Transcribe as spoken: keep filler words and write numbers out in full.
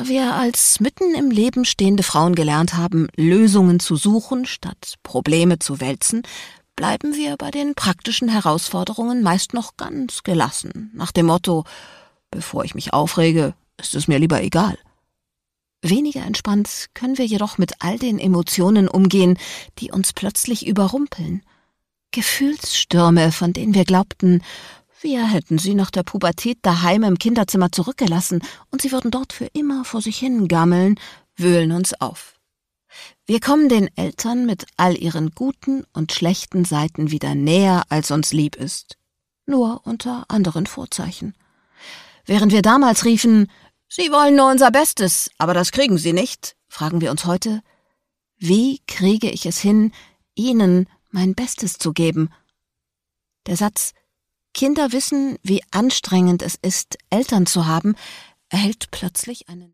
Da wir als mitten im Leben stehende Frauen gelernt haben, Lösungen zu suchen, statt Probleme zu wälzen, bleiben wir bei den praktischen Herausforderungen meist noch ganz gelassen, nach dem Motto: Bevor ich mich aufrege, ist es mir lieber egal. Weniger entspannt können wir jedoch mit all den Emotionen umgehen, die uns plötzlich überrumpeln. Gefühlsstürme, von denen wir glaubten, wir hätten sie nach der Pubertät daheim im Kinderzimmer zurückgelassen und sie würden dort für immer vor sich hingammeln, wühlen uns auf. Wir kommen den Eltern mit all ihren guten und schlechten Seiten wieder näher, als uns lieb ist. Nur unter anderen Vorzeichen. Während wir damals riefen: Sie wollen nur unser Bestes, aber das kriegen sie nicht, fragen wir uns heute: Wie kriege ich es hin, ihnen mein Bestes zu geben? Der Satz „Kinder wissen, wie anstrengend es ist, Eltern zu haben“, erhält plötzlich einen